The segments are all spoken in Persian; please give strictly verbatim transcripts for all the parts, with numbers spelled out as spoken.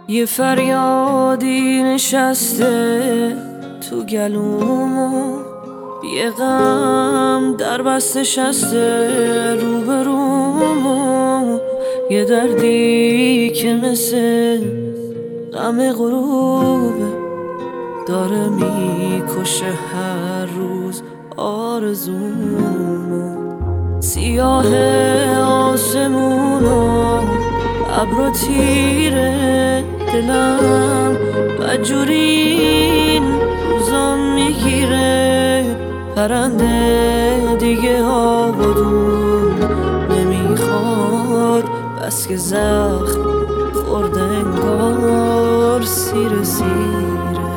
یه فریادی نشسته تو گلومو، یه غم در بست نشسته روبرومو، یه دردی که مثل غم غروبه داره میکشه هر روز آرزومو. سیاه آسمونو ابر و تیره دلم بدجوری این روزا میگیره، پرنده دیگه آبادون نمیخواد بس که زخم خورده انگار سیر سیره.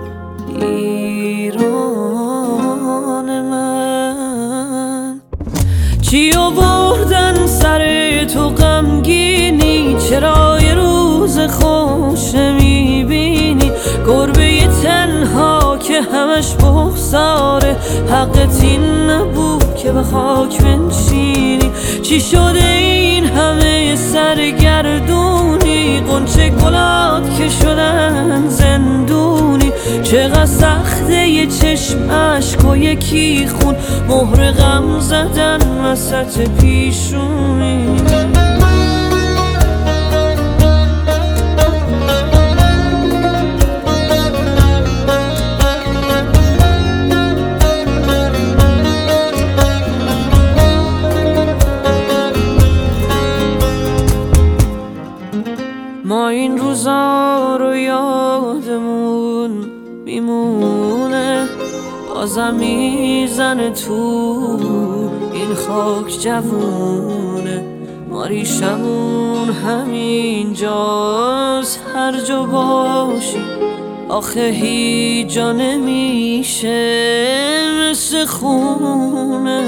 ایران من چی آوردن سر تو غمگینی؟ چرا یه روز خوش نمیبینی؟ گربه تنها که همش بغضاره، حقت این نبود که به خاک بنشینی. چی شده این همه سرگردونی؟ غنچه گلات که شدن زندونی. چقدر سخته یه چشم اشک و یکی خون، مهر غم زدن وسط پیشونی. ما این روزا رو یادمون میمونه، بازم میزنه تو این خاک جوونه. ما ریشمون همین جاست، هر جا باشی آخه هیچ جا نمیشه مثل خونه.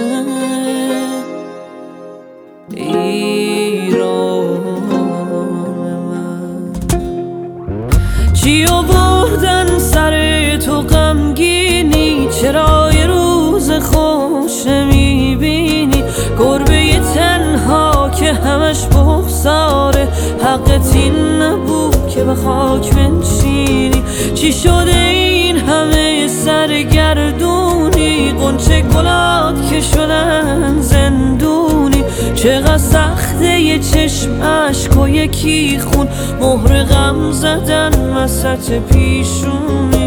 چی آوردن سر تو غمگینی؟ چرا یه روز خوش نمیبینی؟ گربه تنها که همش بغضاره، حقت این نبود که به خاک بنشینی. چی شده این همه سرگردونی؟ غنچه گلات که شدن زندونی. چقدر سخته یه چشم اشک و یکی خون، مهر غم زدن وسط پیشونی.